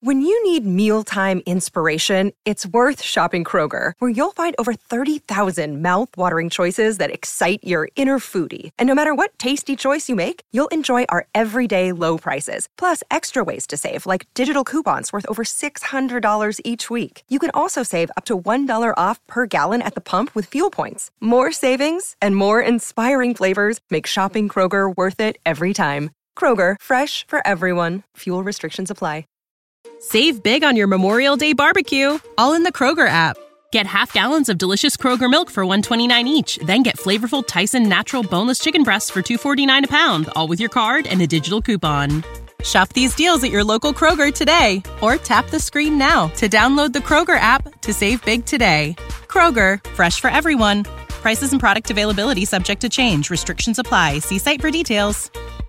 When you need mealtime inspiration, it's worth shopping Kroger, where you'll find over 30,000 mouth-watering choices that excite your inner foodie. And no matter what tasty choice you make, you'll enjoy our everyday low prices, plus extra ways to save, like digital coupons worth over $600 each week. You can also save up to $1 off per gallon at the pump with fuel points. More savings and more inspiring flavors make shopping Kroger worth it every time. Kroger, fresh for everyone. Fuel restrictions apply. Save big on your Memorial Day barbecue, all in the Kroger app. Get half gallons of delicious Kroger milk for $1.29 each. Then get flavorful Tyson natural boneless chicken breasts for $2.49 a pound, all with your card and a digital coupon. Shop these deals at your local Kroger today, or tap the screen now to download the Kroger app to save big today. Kroger, fresh for everyone. Prices and product availability subject to change. Restrictions apply. See site for details.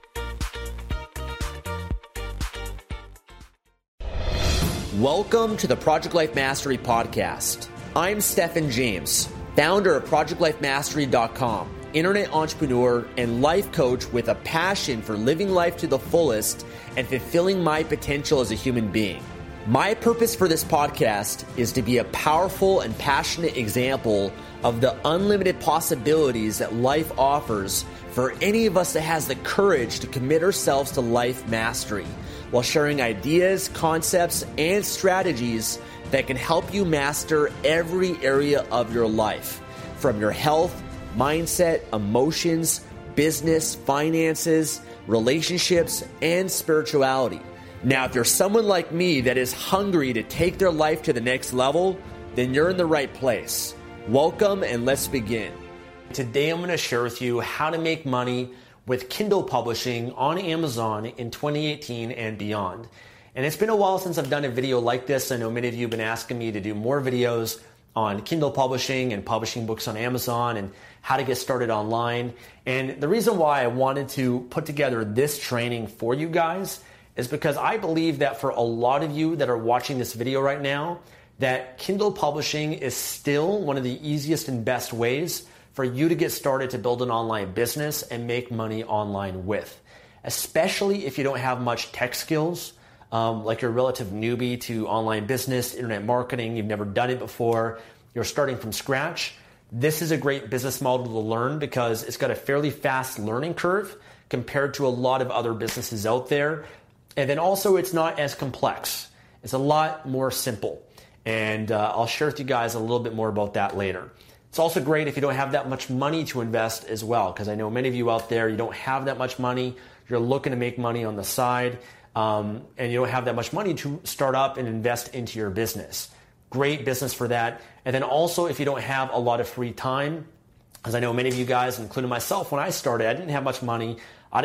Welcome to the Project Life Mastery Podcast. I'm Stephen James, founder of ProjectLifeMastery.com, internet entrepreneur and life coach with a passion for living life to the fullest and fulfilling my potential as a human being. My purpose for this podcast is to be a powerful and passionate example of the unlimited possibilities that life offers for any of us that has the courage to commit ourselves to life mastery, while sharing ideas, concepts, and strategies that can help you master every area of your life, from your health, mindset, emotions, business, finances, relationships, and spirituality. Now, if you're someone like me that is hungry to take their life to the next level, then you're in the right place. Welcome, and let's begin. Today, I'm going to share with you how to make money with Kindle publishing on Amazon in 2018 and beyond. And it's been a while since I've done a video like this. I know many of you have been asking me to do more videos on Kindle publishing and publishing books on Amazon and how to get started online. And the reason why I wanted to put together this training for you guys is because I believe that for a lot of you that are watching this video right now, that Kindle publishing is still one of the easiest and best ways for you to get started to build an online business and make money online with, especially if you don't have much tech skills, like you're a relative newbie to online business, internet marketing, you've never done it before, you're starting from scratch. This is a great business model to learn because it's got a fairly fast learning curve compared to a lot of other businesses out there. And then also it's not as complex. It's a lot more simple. And I'll share with you guys a little bit more about that later. It's also great if you don't have that much money to invest as well, because I know many of you out there, you don't have that much money, you're looking to make money on the side, and you don't have that much money to start up and invest into your business. Great business for that. And then also if you don't have a lot of free time, as I know many of you guys, including myself, when I started, I didn't have much money, I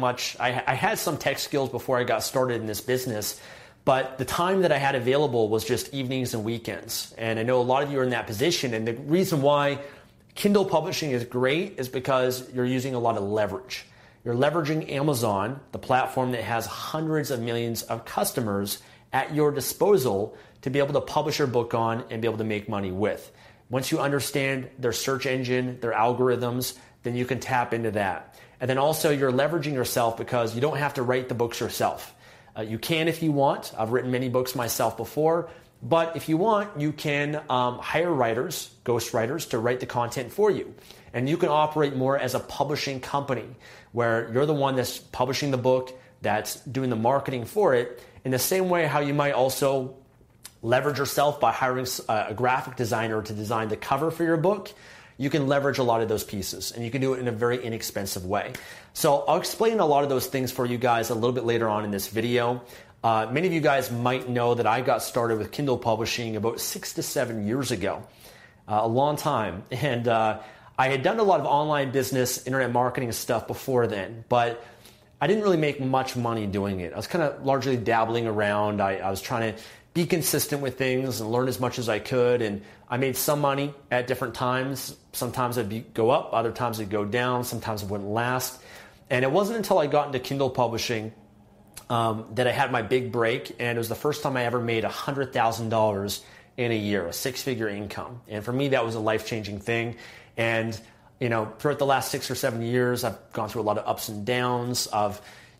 had some tech skills before I got started in this business, but the time that I had available was just evenings and weekends. And I know a lot of you are in that position. And the reason why Kindle publishing is great is because you're using a lot of leverage. You're leveraging Amazon, the platform that has hundreds of millions of customers at your disposal to be able to publish your book on and be able to make money with. Once you understand their search engine, their algorithms, then you can tap into that. And then also you're leveraging yourself because you don't have to write the books yourself. You can if you want. I've written many books myself before, but if you want, you can hire writers, ghostwriters, to write the content for you. And you can operate more as a publishing company where you're the one that's publishing the book, that's doing the marketing for it, in the same way how you might also leverage yourself by hiring a graphic designer to design the cover for your book. You can leverage a lot of those pieces, and you can do it in a very inexpensive way. So I'll explain a lot of those things for you guys a little bit later on in this video. Many of you guys might know that I got started with Kindle publishing about 6 to 7 years ago, a long time. And I had done a lot of online business, internet marketing stuff before then, but I didn't really make much money doing it. I was kind of largely dabbling around. I was trying to be consistent with things and learn as much as I could. And I made some money at different times. Sometimes it'd go up, other times it'd go down, sometimes it wouldn't last. And it wasn't until I got into Kindle publishing that I had my big break. And it was the first time I ever made $100,000 in a year, a six-figure income. And for me, that was a life-changing thing. And, throughout the last 6 or 7 years, I've gone through a lot of ups and downs of,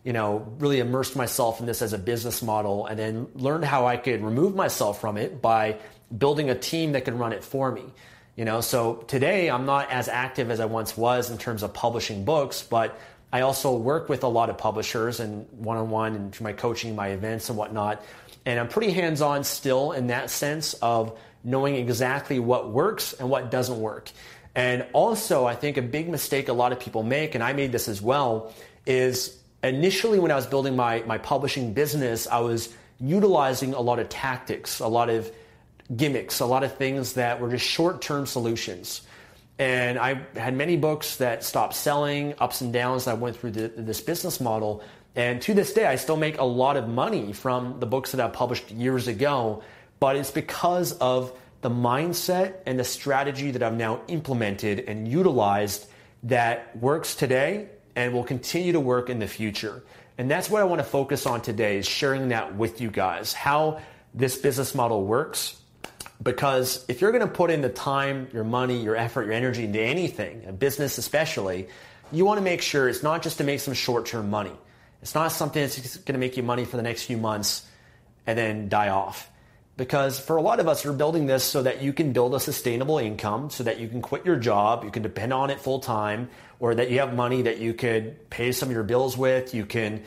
really immersed myself in this as a business model, and then learned how I could remove myself from it by building a team that could run it for me. So today I'm not as active as I once was in terms of publishing books, but I also work with a lot of publishers and one-on-one and through my coaching, my events and whatnot. And I'm pretty hands-on still in that sense of knowing exactly what works and what doesn't work. And also, I think a big mistake a lot of people make, and I made this as well, is initially when I was building my publishing business, I was utilizing a lot of tactics, a lot of gimmicks, a lot of things that were just short-term solutions. And I had many books that stopped selling, ups and downs. I went through this business model. And to this day, I still make a lot of money from the books that I published years ago, but it's because of the mindset and the strategy that I've now implemented and utilized that works today and will continue to work in the future. And that's what I want to focus on today, is sharing that with you guys, how this business model works. Because if you're going to put in the time, your money, your effort, your energy into anything, a business especially, you want to make sure it's not just to make some short-term money. It's not something that's going to make you money for the next few months and then die off. Because for a lot of us, you're building this so that you can build a sustainable income, so that you can quit your job, you can depend on it full time, or that you have money that you could pay some of your bills with, you can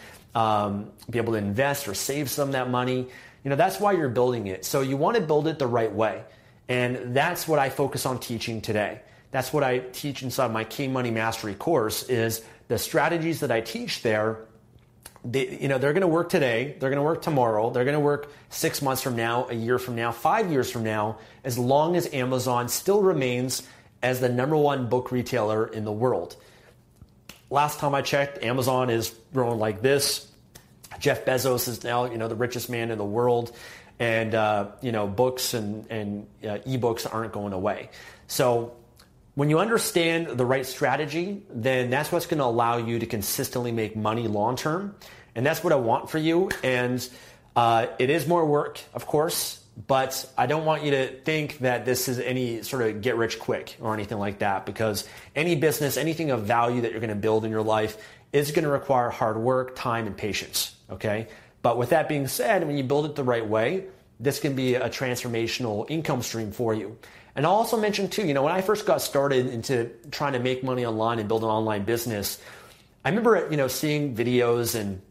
be able to invest or save some of that money. That's why you're building it. So you want to build it the right way. And that's what I focus on teaching today. That's what I teach inside my Key Money Mastery course, is the strategies that I teach there. They're going to work today, they're going to work tomorrow, they're going to work 6 months from now, a year from now, 5 years from now, as long as Amazon still remains as the #1 book retailer in the world. Last time I checked, Amazon is growing like this. Jeff Bezos is now, the richest man in the world, and books and ebooks aren't going away. So when you understand the right strategy, then that's what's going to allow you to consistently make money long term. And that's what I want for you. And it is more work, of course, but I don't want you to think that this is any sort of get rich quick or anything like that, because any business, anything of value that you're going to build in your life is going to require hard work, time, and patience. Okay? But with that being said, when you build it the right way, this can be a transformational income stream for you. And I'll also mention too, when I first got started into trying to make money online and build an online business, I remember, seeing videos and,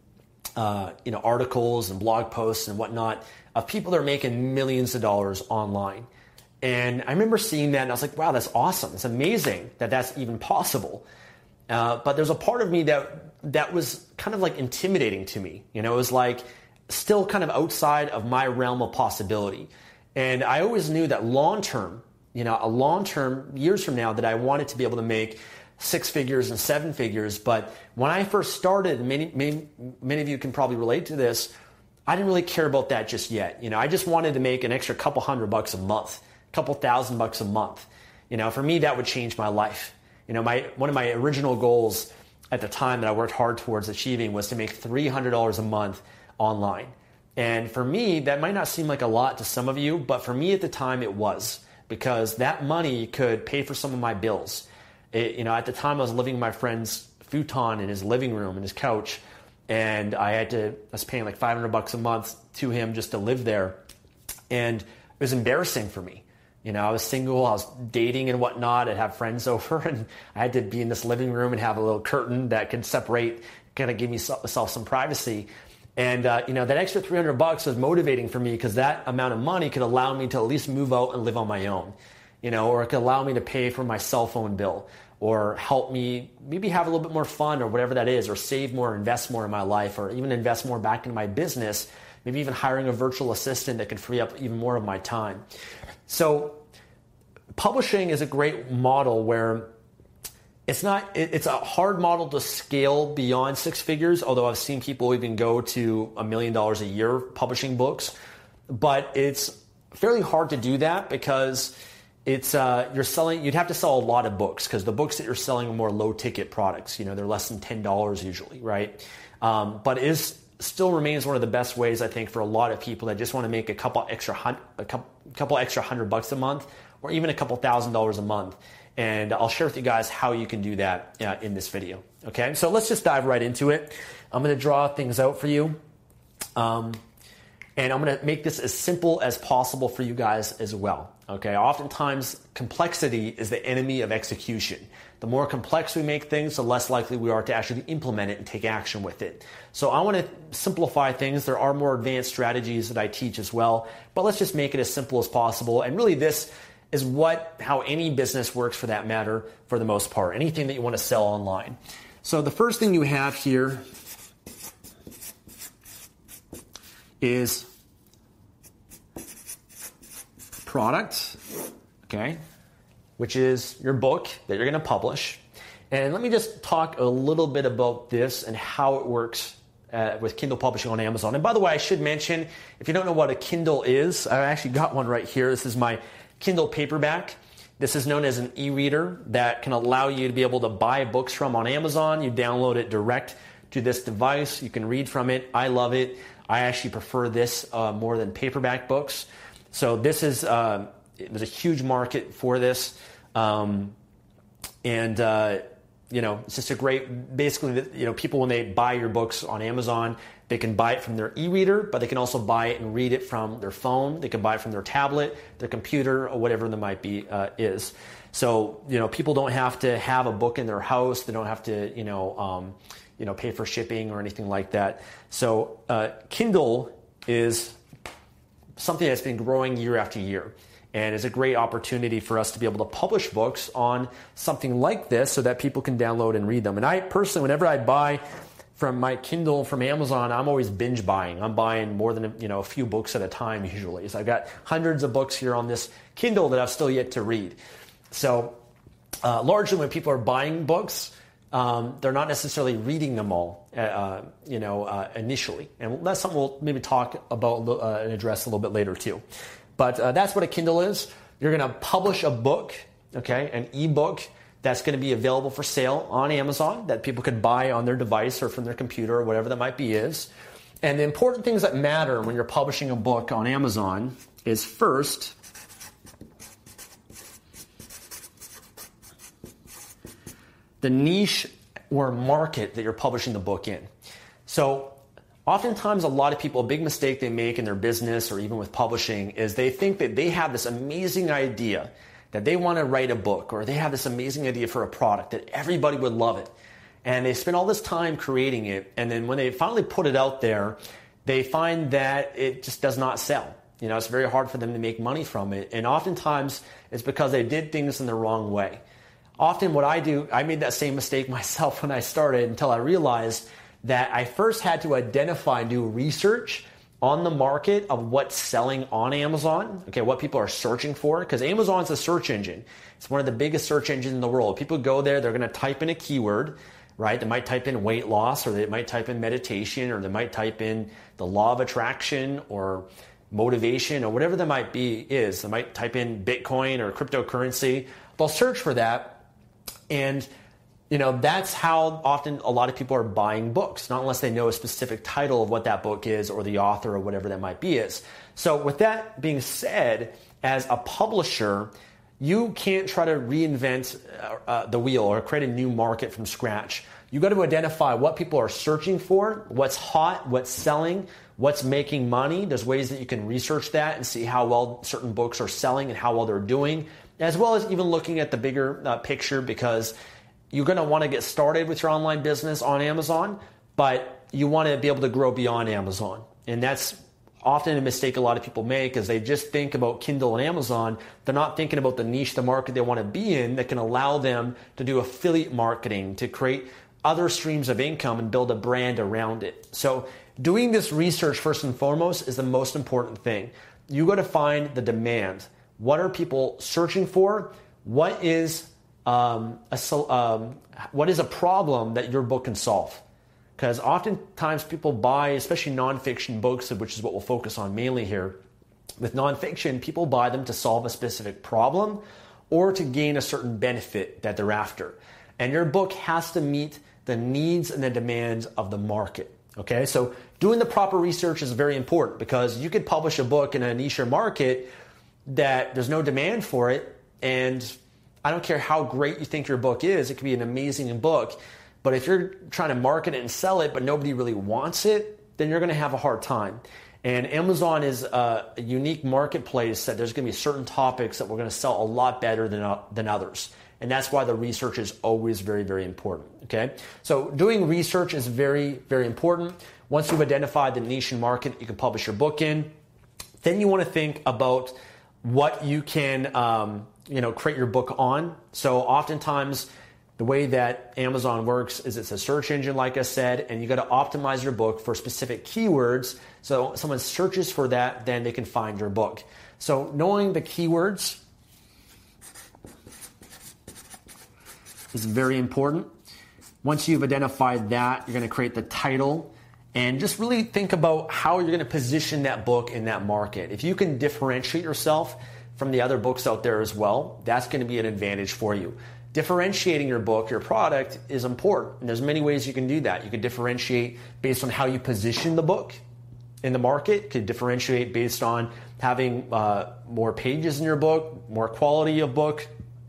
articles and blog posts and whatnot of people that are making millions of dollars online. And I remember seeing that and I was like, wow, that's awesome. It's amazing that that's even possible. But there's a part of me that was kind of like intimidating to me. It was like still kind of outside of my realm of possibility. And I always knew that long term, years from now, that I wanted to be able to make 6 figures and 7 figures. But when I first started, many of you can probably relate to this, I didn't really care about that just yet. I just wanted to make an extra couple $100 a month, a couple $1,000 a month. For me, that would change my life. One of my original goals at the time that I worked hard towards achieving was to make $300 a month online. And for me, that might not seem like a lot to some of you, but for me at the time it was, because that money could pay for some of my bills. At the time I was living in my friend's futon in his living room, in his couch, and I was paying like $500 a month to him just to live there. And it was embarrassing for me. I was single, I was dating and whatnot, I'd have friends over, and I had to be in this living room and have a little curtain that could separate, kind of give myself some privacy. And, that extra $300 was motivating for me, because that amount of money could allow me to at least move out and live on my own, or it could allow me to pay for my cell phone bill, or help me maybe have a little bit more fun, or whatever that is, or save more, invest more in my life, or even invest more back in my business, maybe even hiring a virtual assistant that could free up even more of my time. So publishing is a great model where it's a hard model to scale beyond 6 figures, although I've seen people even go to $1 million a year publishing books. But it's fairly hard to do that, because you'd have to sell a lot of books, because the books that you're selling are more low ticket products. They're less than $10 usually, right? But it still remains one of the best ways, I think, for a lot of people that just want to make a couple extra $100 a month, or even a couple $1,000 a month. And I'll share with you guys how you can do that in this video. Okay, so let's just dive right into it. I'm going to draw things out for you. And I'm going to make this as simple as possible for you guys as well. Okay, oftentimes complexity is the enemy of execution. The more complex we make things, the less likely we are to actually implement it and take action with it. So I want to simplify things. There are more advanced strategies that I teach as well, but let's just make it as simple as possible. And really this is how any business works for that matter, for the most part, anything that you want to sell online. So the first thing you have here is product, okay, which is your book that you're going to publish. And let me just talk a little bit about this and how it works with Kindle publishing on Amazon. And by the way, I should mention, if you don't know what a Kindle is, I actually got one right here. This is my Kindle paperback. This is known as an e-reader that can allow you to be able to buy books from on Amazon. You download it direct to this device. You can read from it. I love it. I actually prefer this more than paperback books. So this is, there's a huge market for this. It's just a great, basically, people when they buy your books on Amazon, they can buy it from their e-reader, but they can also buy it and read it from their phone. They can buy it from their tablet, their computer, or whatever that might be, is. So, people don't have to have a book in their house. They don't have to, pay for shipping or anything like that. So, Kindle is something that's been growing year after year. And it's a great opportunity for us to be able to publish books on something like this so that people can download and read them. And I personally, whenever I buy from my Kindle from Amazon, I'm always binge buying. I'm buying more than a few books at a time usually. So I've got hundreds of books here on this Kindle that I've still yet to read. So largely when people are buying books, they're not necessarily reading them all, initially. And that's something we'll maybe talk about and address a little bit later too. But that's what a Kindle is. You're going to publish a book, okay, an ebook that's going to be available for sale on Amazon that people could buy on their device or from their computer or whatever that might be is. And the important things that matter when you're publishing a book on Amazon is first, the niche or market that you're publishing the book in. So oftentimes, a lot of people, a big mistake they make in their business or even with publishing is they think that they have this amazing idea that they want to write a book, or they have this amazing idea for a product that everybody would love it. And they spend all this time creating it, and then when they finally put it out there, they find that it just does not sell. It's very hard for them to make money from it. And oftentimes, it's because they did things in the wrong way. Often what I do, I made that same mistake myself when I started until I realized that I first had to identify new research on the market of what's selling on Amazon, okay, what people are searching for, because Amazon's a search engine. It's one of the biggest search engines in the world. People go there, they're going to type in a keyword, right? They might type in weight loss, or they might type in meditation, or they might type in the law of attraction, or motivation, or whatever that might be is. They might type in Bitcoin or cryptocurrency. They'll search for that, and that's how often a lot of people are buying books, not unless they know a specific title of what that book is or the author or whatever that might be is. So with that being said, as a publisher, you can't try to reinvent the wheel or create a new market from scratch. You got to identify what people are searching for, what's hot, what's selling, what's making money. There's ways that you can research that and see how well certain books are selling and how well they're doing, as well as even looking at the bigger picture, because you're going to want to get started with your online business on Amazon, but you want to be able to grow beyond Amazon. And that's often a mistake a lot of people make, is they just think about Kindle and Amazon. They're not thinking about the niche, the market they want to be in that can allow them to do affiliate marketing, to create other streams of income and build a brand around it. So doing this research first and foremost is the most important thing. You got to find the demand. What are people searching for? What is a problem that your book can solve? Because oftentimes people buy, especially nonfiction books, which is what we'll focus on mainly here. With nonfiction, people buy them to solve a specific problem or to gain a certain benefit that they're after. And your book has to meet the needs and the demands of the market. Okay, so doing the proper research is very important, because you could publish a book in a niche market that there's no demand for it, and I don't care how great you think your book is, it could be an amazing book, But if you're trying to market it and sell it, but nobody really wants it, then you're going to have a hard time. And Amazon is a unique marketplace that there's going to be certain topics that we're going to sell a lot better than others. And that's why the research is always very, very important, okay? So doing research is very, very important. Once you've identified the niche and market you can publish your book in, then you want to think about what you can create your book on. So oftentimes, the way that Amazon works is it's a search engine, like I said, and you got to optimize your book for specific keywords. So if someone searches for that, then they can find your book. So knowing the keywords is very important. Once you've identified that, you're going to create the title and just really think about how you're going to position that book in that market. If you can differentiate yourself from the other books out there as well, that's going to be an advantage for you. Differentiating your book, your product, is important. And there's many ways you can do that. You can differentiate based on how you position the book in the market. You could differentiate based on having more pages in your book, more quality of book,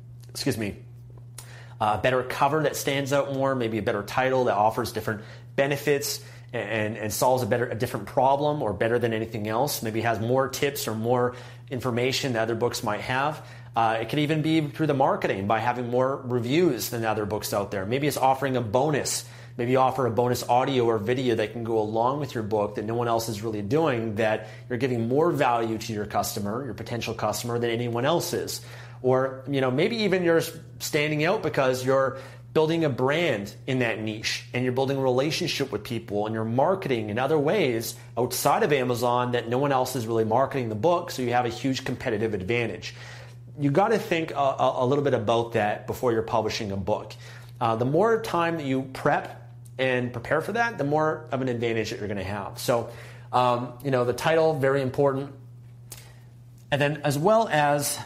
better cover that stands out more, maybe a better title that offers different benefits and solves a different problem or better than anything else. Maybe has more tips or more information that other books might have. It could even be through the marketing by having more reviews than other books out there. Maybe it's offering a bonus. Maybe you offer a bonus audio or video that can go along with your book that no one else is really doing, that you're giving more value to your customer, your potential customer, than anyone else is. Or, maybe even you're standing out because you're building a brand in that niche and you're building a relationship with people and you're marketing in other ways outside of Amazon that no one else is really marketing the book, so you have a huge competitive advantage. You got to think a little bit about that before you're publishing a book. The more time that you prep and prepare for that, the more of an advantage that you're going to have. So, the title, very important. And then as well as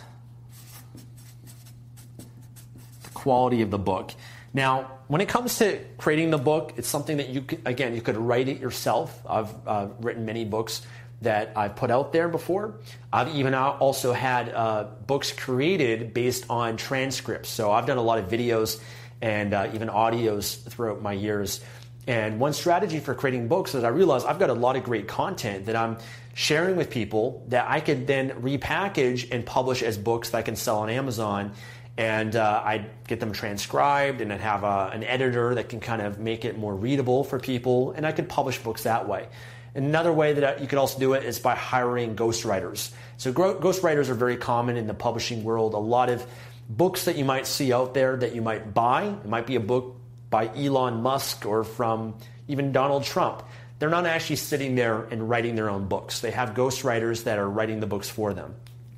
the quality of the book. Now, when it comes to creating the book, it's something that you could write it yourself. I've written many books that I've put out there before. I've even also had books created based on transcripts. So I've done a lot of videos and even audios throughout my years. And one strategy for creating books is I realized I've got a lot of great content that I'm sharing with people that I could then repackage and publish as books that I can sell on Amazon. And I get them transcribed and I'd have an editor that can kind of make it more readable for people. And I could publish books that way. Another way that you could also do it is by hiring ghostwriters. So ghostwriters are very common in the publishing world. A lot of books that you might see out there that you might buy, it might be a book by Elon Musk or from even Donald Trump. They're not actually sitting there and writing their own books. They have ghostwriters that are writing the books for them.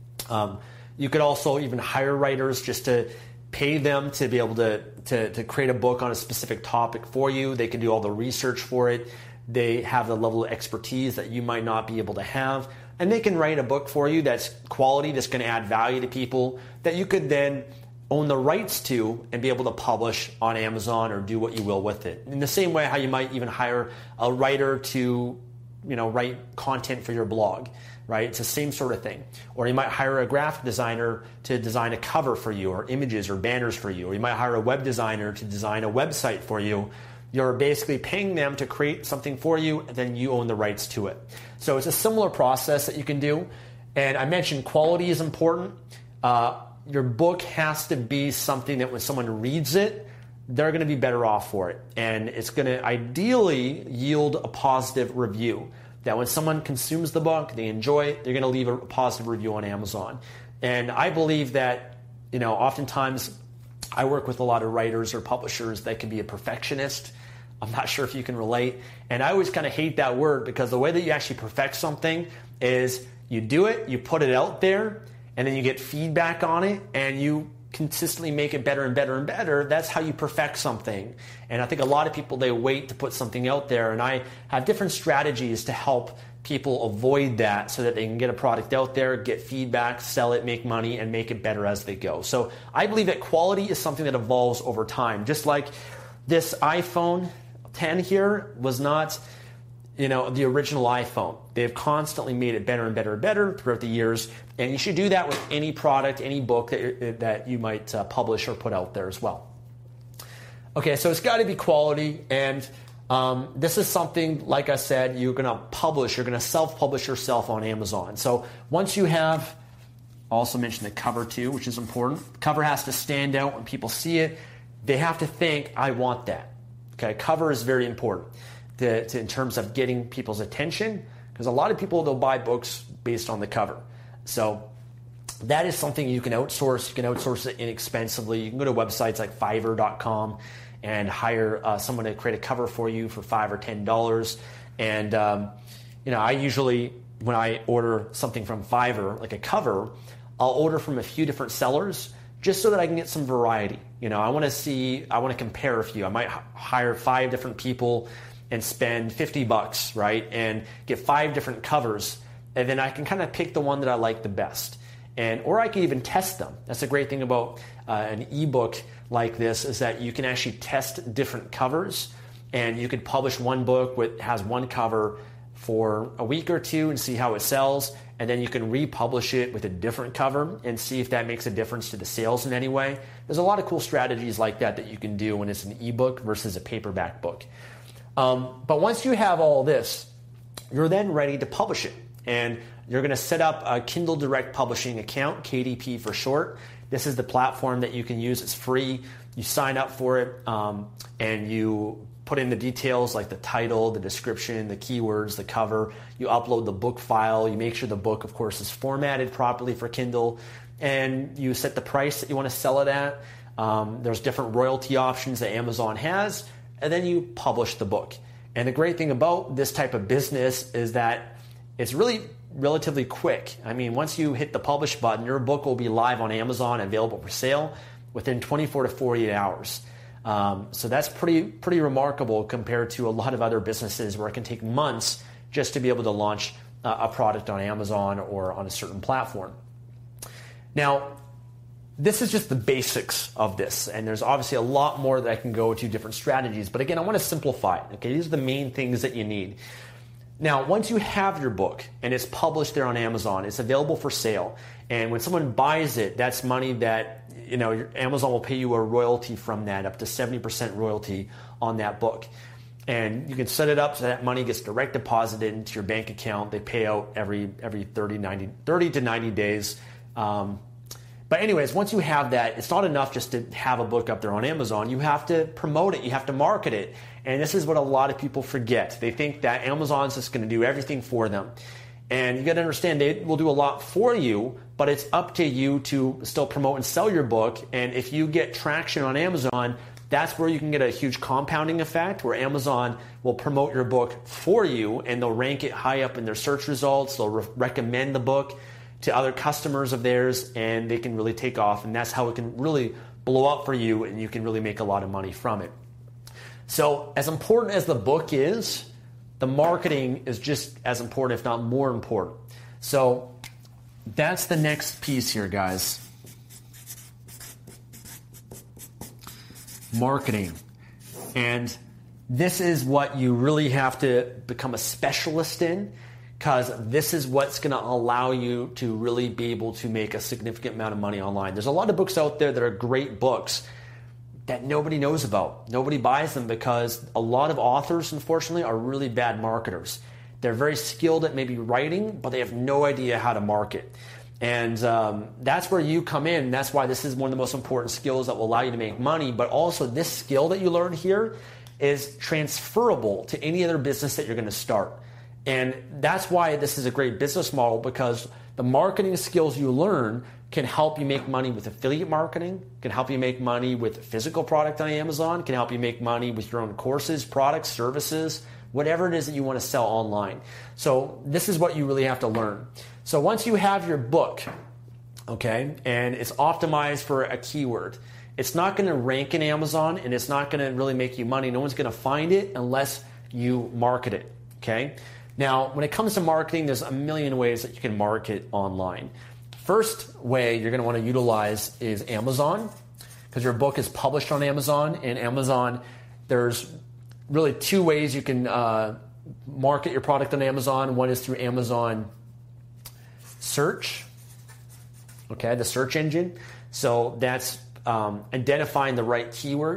You could also even hire writers just to pay them to be able to create a book on a specific topic for you. They can do all the research for it. They have the level of expertise that you might not be able to have. And they can write a book for you that's quality, that's going to add value to people, that you could then own the rights to and be able to publish on Amazon or do what you will with it. In the same way how you might even hire a writer to, write content for your blog, right? It's the same sort of thing. Or you might hire a graphic designer to design a cover for you or images or banners for you. Or you might hire a web designer to design a website for you. You're basically paying them to create something for you, and then you own the rights to it. So it's a similar process that you can do. And I mentioned quality is important. Your book has to be something that when someone reads it, they're going to be better off for it. And it's going to ideally yield a positive review. That when someone consumes the book, they enjoy it, they're going to leave a positive review on Amazon. And I believe that, oftentimes I work with a lot of writers or publishers that can be a perfectionist. I'm not sure if you can relate. And I always kind of hate that word because the way that you actually perfect something is you do it, you put it out there, and then you get feedback on it, and you consistently make it better and better and better. That's how you perfect something. And I think a lot of people, they wait to put something out there. And I have different strategies to help people avoid that so that they can get a product out there, get feedback, sell it, make money, and make it better as they go. So I believe that quality is something that evolves over time. Just like this iPhone 10 here was not, the original iPhone. They've constantly made it better and better and better throughout the years. And you should do that with any product, any book that you might publish or put out there as well. Okay, so it's got to be quality, and this is something, like I said, you're going to self-publish yourself on Amazon. So once you have, also mentioned the cover too, which is important. The cover has to stand out when people see it. They have to think, I want that. Okay, cover is very important in terms of getting people's attention, because a lot of people, they'll buy books based on the cover. So that is something you can outsource. You can outsource it inexpensively. You can go to websites like Fiverr.com and hire someone to create a cover for you for $5 or $10. And I usually, when I order something from Fiverr, like a cover, I'll order from a few different sellers just so that I can get some variety. I want to compare a few. I might hire 5 different people and spend $50, right? And get 5 different covers, and then I can kind of pick the one that I like the best. Or I can even test them. That's a great thing about an ebook like this, is that you can actually test different covers, and you could publish one book that has one cover for a week or two and see how it sells, and then you can republish it with a different cover and see if that makes a difference to the sales in any way. There's a lot of cool strategies like that you can do when it's an ebook versus a paperback book. But once you have all this, you're then ready to publish it. And you're going to set up a Kindle Direct Publishing account, KDP for short. This is the platform that you can use. It's free. You sign up for it, and you put in the details like the title, the description, the keywords, the cover. You upload the book file. You make sure the book, of course, is formatted properly for Kindle. And you set the price that you want to sell it at. There's different royalty options that Amazon has. And then you publish the book. And the great thing about this type of business is that it's really relatively quick. I mean, once you hit the publish button, your book will be live on Amazon, available for sale within 24 to 48 hours. So that's pretty remarkable compared to a lot of other businesses where it can take months just to be able to launch a product on Amazon or on a certain platform. Now, this is just the basics of this, and there's obviously a lot more that I can go to, different strategies. But again, I want to simplify it. Okay, these are the main things that you need. Now, once you have your book and it's published there on Amazon, it's available for sale. And when someone buys it, that's money that, Amazon will pay you a royalty from that, up to 70% royalty on that book. And you can set it up so that money gets direct deposited into your bank account. They pay out every 30 to 90 days. But anyways, once you have that, it's not enough just to have a book up there on Amazon. You have to promote it. You have to market it. And this is what a lot of people forget. They think that Amazon's just going to do everything for them. And you got to understand, they will do a lot for you, but it's up to you to still promote and sell your book. And if you get traction on Amazon, that's where you can get a huge compounding effect, where Amazon will promote your book for you, and they'll rank it high up in their search results. They'll recommend the book to other customers of theirs, and they can really take off. And that's how it can really blow up for you, and you can really make a lot of money from it. So as important as the book is, the marketing is just as important, if not more important. So that's the next piece here, guys. Marketing. And this is what you really have to become a specialist in, because this is what's going to allow you to really be able to make a significant amount of money online. There's a lot of books out there that are great books that nobody knows about. Nobody buys them because a lot of authors, unfortunately, are really bad marketers. They're very skilled at maybe writing, but they have no idea how to market. And that's where you come in. That's why this is one of the most important skills that will allow you to make money. But also, this skill that you learn here is transferable to any other business that you're going to start. And that's why this is a great business model, because the marketing skills you learn can help you make money with affiliate marketing, can help you make money with physical product on Amazon, can help you make money with your own courses, products, services, whatever it is that you want to sell online. So this is what you really have to learn. So once you have your book, okay, and it's optimized for a keyword, it's not going to rank in Amazon, and it's not going to really make you money. No one's going to find it unless you market it, okay? Now, when it comes to marketing, there's a million ways that you can market online. First way you're going to want to utilize is Amazon, because your book is published on Amazon. And Amazon, there's really two ways you can market your product on Amazon. One is through Amazon Search, okay, the search engine. So that's identifying the right keywords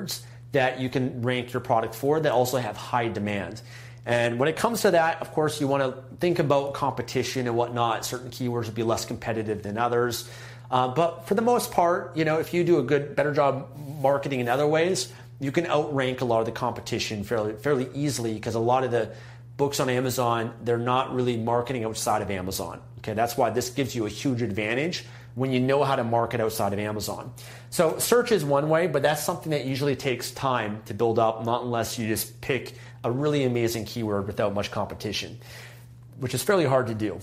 that you can rank your product for that also have high demand. And when it comes to that, of course, you want to think about competition and whatnot. Certain keywords will be less competitive than others. But for the most part, if you do a better job marketing in other ways, you can outrank a lot of the competition fairly easily, because a lot of the books on Amazon, they're not really marketing outside of Amazon. Okay, that's why this gives you a huge advantage when you know how to market outside of Amazon. So search is one way, but that's something that usually takes time to build up, not unless you just pick a really amazing keyword without much competition, which is fairly hard to do.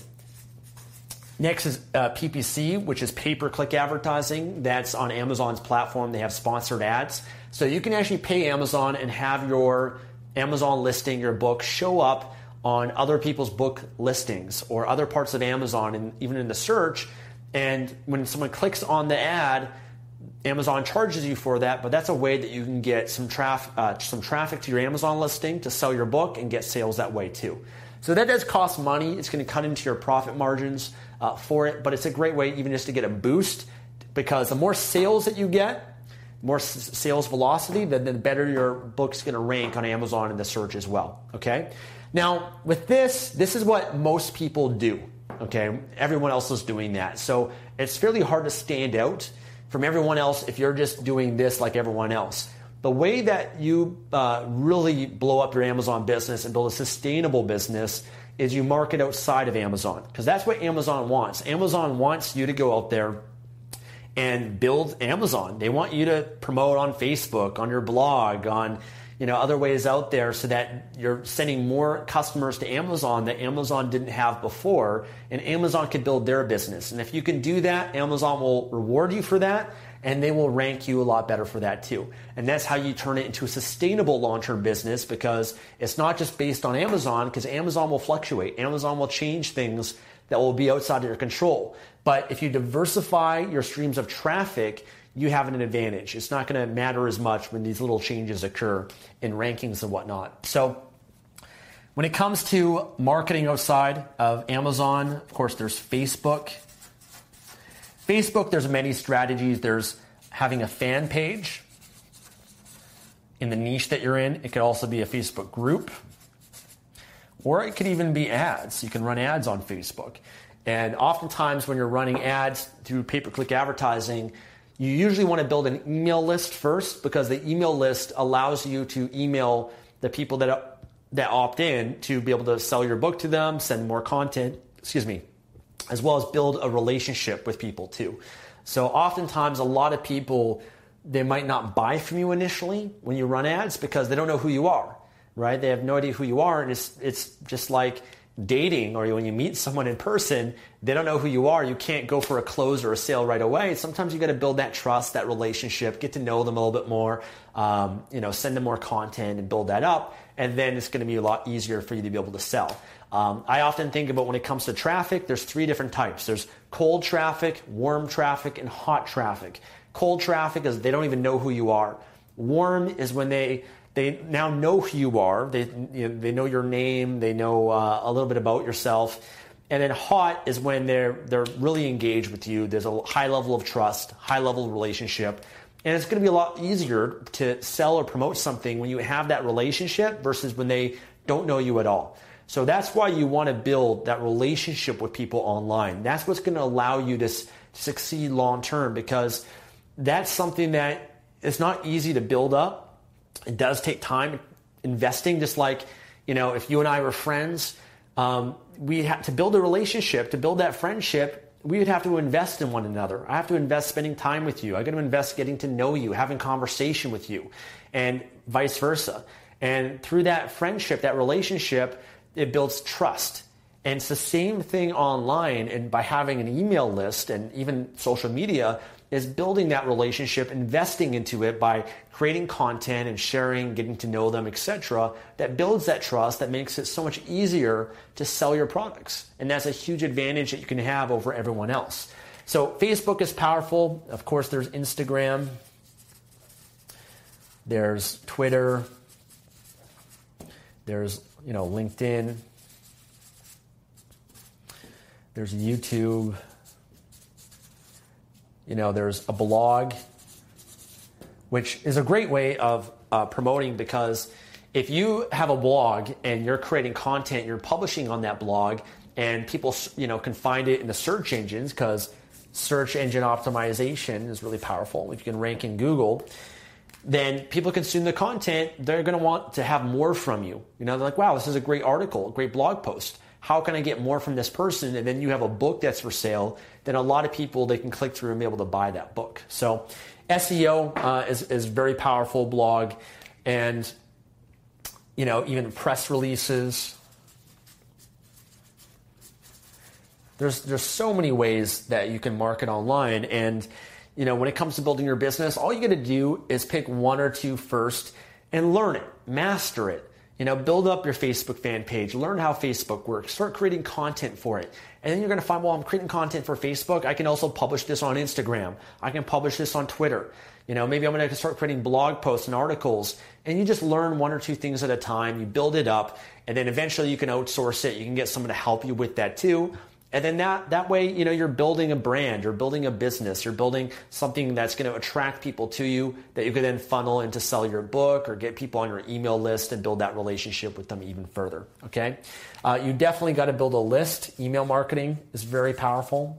Next is PPC, which is pay-per-click advertising. That's on Amazon's platform. They have sponsored ads. So you can actually pay Amazon and have your Amazon listing, your book, show up on other people's book listings or other parts of Amazon, and even in the search. And when someone clicks on the ad, Amazon charges you for that, but that's a way that you can get some traffic to your Amazon listing to sell your book and get sales that way too. So that does cost money. It's going to cut into your profit margins for it, but it's a great way even just to get a boost, because the more sales that you get, more sales velocity, then the better your book's going to rank on Amazon in the search as well. Okay. Now with this is what most people do. Okay. Everyone else is doing that. So it's fairly hard to stand out from everyone else if you're just doing this like everyone else. The way that you really blow up your Amazon business and build a sustainable business is you market outside of Amazon, because that's what Amazon wants. Amazon wants you to go out there and build Amazon. They want you to promote on Facebook, on your blog, on other ways out there, so that you're sending more customers to Amazon that Amazon didn't have before, and Amazon can build their business. And if you can do that, Amazon will reward you for that, and they will rank you a lot better for that too. And that's how you turn it into a sustainable long-term business, because it's not just based on Amazon, because Amazon will fluctuate. Amazon will change things that will be outside of your control. But if you diversify your streams of traffic, you have an advantage. It's not going to matter as much when these little changes occur in rankings and whatnot. So when it comes to marketing outside of Amazon, of course, there's Facebook. Facebook, there's many strategies. There's having a fan page in the niche that you're in. It could also be a Facebook group, or it could even be ads. You can run ads on Facebook. And oftentimes when you're running ads through pay-per-click advertising, you usually want to build an email list first, because the email list allows you to email the people that opt in to be able to sell your book to them, send more content, as well as build a relationship with people too. So oftentimes a lot of people, they might not buy from you initially when you run ads, because they don't know who you are, right? They have no idea who you are, and it's just like dating, or when you meet someone in person, they don't know who you are. You can't go for a close or a sale right away. Sometimes you got to build that trust, that relationship, get to know them a little bit more, send them more content and build that up. And then it's going to be a lot easier for you to be able to sell. I often think about, when it comes to traffic, there's 3 different types. There's cold traffic, warm traffic, and hot traffic. Cold traffic is they don't even know who you are. Warm is when they now know who you are. They know your name. They know a little bit about yourself. And then hot is when they're really engaged with you. There's a high level of trust, high level of relationship. And it's going to be a lot easier to sell or promote something when you have that relationship versus when they don't know you at all. So that's why you want to build that relationship with people online. That's what's going to allow you to succeed long term, because that's something that is not easy to build up. It does take time investing, just like, if you and I were friends, we have to build a relationship, to build that friendship, we would have to invest in one another. I have to invest spending time with you. I got to invest getting to know you, having conversation with you, and vice versa. And through that friendship, that relationship, it builds trust. And it's the same thing online, and by having an email list and even social media, is building that relationship, investing into it by creating content and sharing, getting to know them, etc. That builds that trust, that makes it so much easier to sell your products. And that's a huge advantage that you can have over everyone else. So Facebook is powerful. Of course, there's Instagram. There's Twitter. There's, LinkedIn. There's YouTube. There's a blog. which is a great way of promoting, because if you have a blog and you're creating content, you're publishing on that blog, and people can find it in the search engines, because search engine optimization is really powerful. If you can rank in Google, then people consume the content, they're going to want to have more from you. They're like, wow, this is a great article, a great blog post. How can I get more from this person? And then you have a book that's for sale, then a lot of people, they can click through and be able to buy that book. So SEO is very powerful. Blog, and even press releases. There's so many ways that you can market online, and when it comes to building your business, all you got to do is pick one or two first and learn it, master it. Build up your Facebook fan page, learn how Facebook works, start creating content for it. And then you're going to find, well, I'm creating content for Facebook. I can also publish this on Instagram. I can publish this on Twitter. Maybe I'm going to start creating blog posts and articles. And you just learn one or two things at a time. You build it up, and then eventually you can outsource it. You can get someone to help you with that too. And then that way, you're building a brand, you're building a business, you're building something that's going to attract people to you that you can then funnel into sell your book or get people on your email list and build that relationship with them even further. Okay. You definitely got to build a list. Email marketing is very powerful.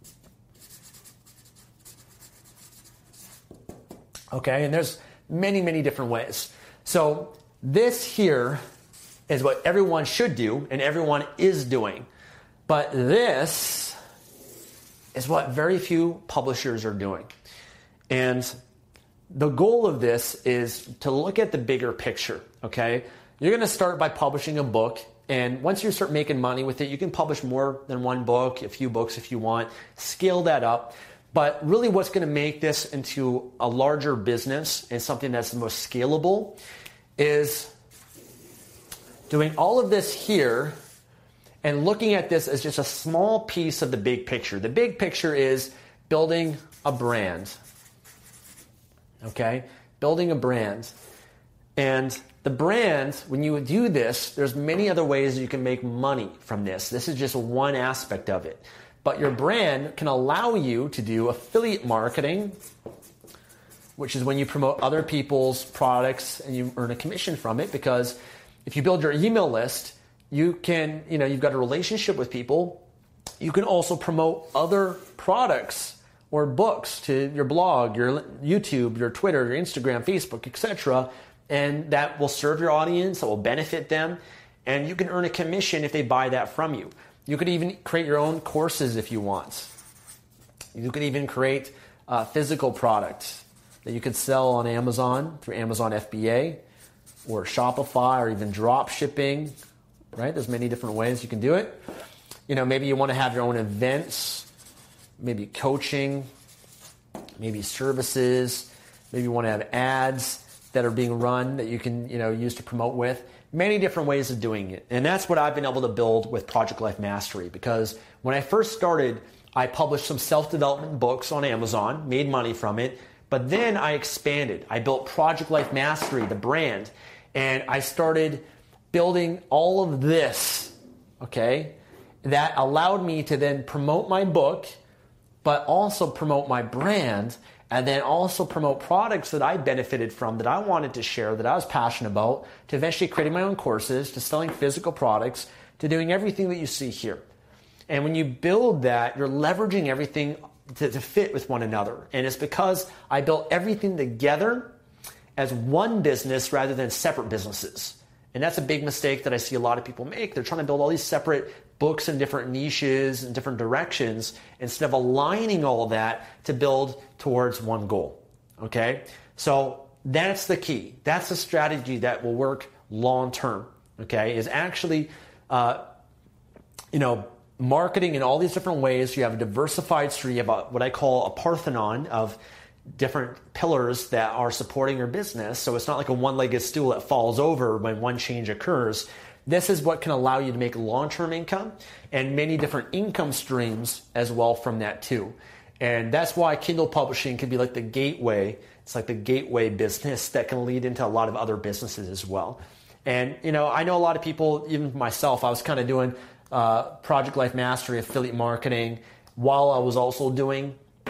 Okay. And there's many, many different ways. So this here is what everyone should do and everyone is doing. But this is what very few publishers are doing. And the goal of this is to look at the bigger picture, okay? You're going to start by publishing a book, and once you start making money with it, you can publish more than one book, a few books if you want, scale that up. But really what's going to make this into a larger business and something that's the most scalable is doing all of this here and looking at this as just a small piece of the big picture. The big picture is building a brand. Okay? Building a brand. And the brand, when you do this, there's many other ways you can make money from this. This is just one aspect of it. But your brand can allow you to do affiliate marketing, which is when you promote other people's products and you earn a commission from it, because if you build your email list, you can, you've got a relationship with people. You can also promote other products or books to your blog, your YouTube, your Twitter, your Instagram, Facebook, etc. And that will serve your audience, that will benefit them. And you can earn a commission if they buy that from you. You could even create your own courses if you want. You could even create physical products that you could sell on Amazon through Amazon FBA or Shopify or even drop shipping. Right? There's many different ways you can do it. Maybe you want to have your own events, maybe coaching, maybe services, maybe you want to have ads that are being run that you can, use to promote with. Many different ways of doing it. And that's what I've been able to build with Project Life Mastery, because when I first started, I published some self-development books on Amazon, made money from it, but then I expanded. I built Project Life Mastery, the brand, and I started building all of this, okay, that allowed me to then promote my book, but also promote my brand, and then also promote products that I benefited from, that I wanted to share, that I was passionate about, to eventually creating my own courses, to selling physical products, to doing everything that you see here. And when you build that, you're leveraging everything to fit with one another. And it's because I built everything together as one business rather than separate businesses. And that's a big mistake that I see a lot of people make. They're trying to build all these separate books in different niches and different directions instead of aligning all of that to build towards one goal. Okay? So that's the key. That's the strategy that will work long term. Okay? Is actually, marketing in all these different ways. You have a diversified stream. You have what I call a Parthenon of different pillars that are supporting your business. So it's not like a one-legged stool that falls over when one change occurs. This is what can allow you to make long-term income and many different income streams as well from that too. And that's why Kindle publishing can be like the gateway. It's like the gateway business that can lead into a lot of other businesses as well. And, I know a lot of people, even myself, I was kind of doing Project Life Mastery, affiliate marketing, while I was also doing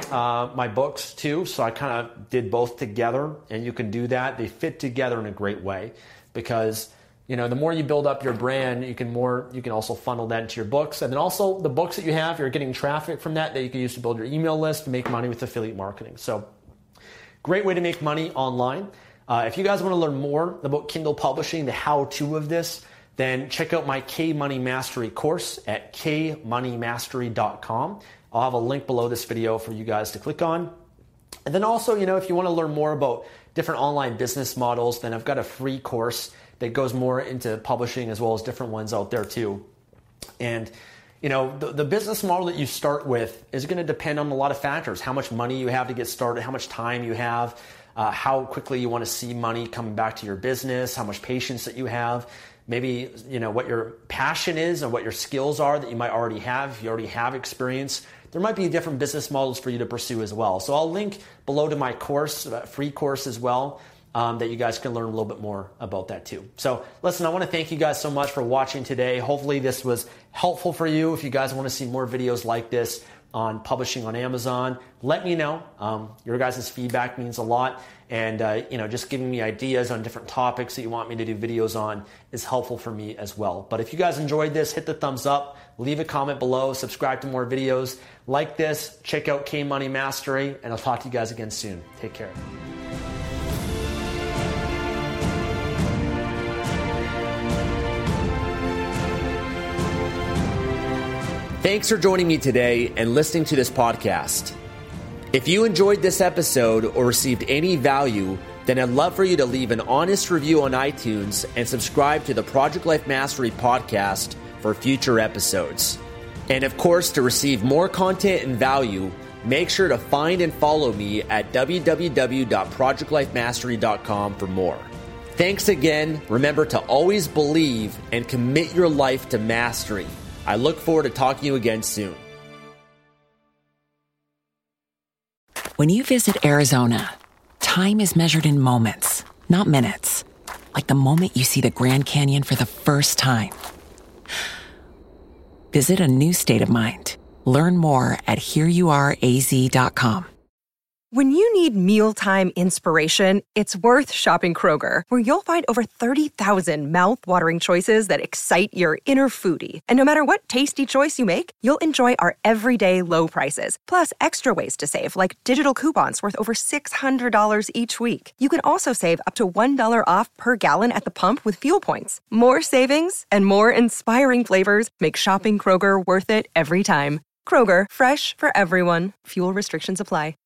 my books too, so I kind of did both together, and you can do that. They fit together in a great way because the more you build up your brand, you can also funnel that into your books. And then also the books that you have, you're getting traffic from that you can use to build your email list to make money with affiliate marketing. So great way to make money online. If you guys want to learn more about Kindle publishing, the how-to of this, then check out my K-Money Mastery course at kmoneymastery.com. I'll have a link below this video for you guys to click on. And then also, if you want to learn more about different online business models, then I've got a free course that goes more into publishing as well as different ones out there too. And the business model that you start with is going to depend on a lot of factors. How much money you have to get started, how much time you have, how quickly you want to see money coming back to your business, how much patience that you have, maybe what your passion is and what your skills are that you might already have. If you already have experience, there might be different business models for you to pursue as well. So I'll link below to my course, free course as well, that you guys can learn a little bit more about that too. So listen, I want to thank you guys so much for watching today. Hopefully this was helpful for you. If you guys want to see more videos like this on publishing on Amazon, let me know. Your guys' feedback means a lot. And just giving me ideas on different topics that you want me to do videos on is helpful for me as well. But if you guys enjoyed this, hit the thumbs up, leave a comment below, subscribe to more videos like this, check out K-Money Mastery, and I'll talk to you guys again soon. Take care. Thanks for joining me today and listening to this podcast. If you enjoyed this episode or received any value, then I'd love for you to leave an honest review on iTunes and subscribe to the Project Life Mastery podcast for future episodes. And of course, to receive more content and value, make sure to find and follow me at www.projectlifemastery.com for more. Thanks again. Remember to always believe and commit your life to mastery. I look forward to talking to you again soon. When you visit Arizona, time is measured in moments, not minutes. Like the moment you see the Grand Canyon for the first time. Visit a new state of mind. Learn more at hereyouareaz.com. When you need mealtime inspiration, it's worth shopping Kroger, where you'll find over 30,000 mouth-watering choices that excite your inner foodie. And no matter what tasty choice you make, you'll enjoy our everyday low prices, plus extra ways to save, like digital coupons worth over $600 each week. You can also save up to $1 off per gallon at the pump with fuel points. More savings and more inspiring flavors make shopping Kroger worth it every time. Kroger, fresh for everyone. Fuel restrictions apply.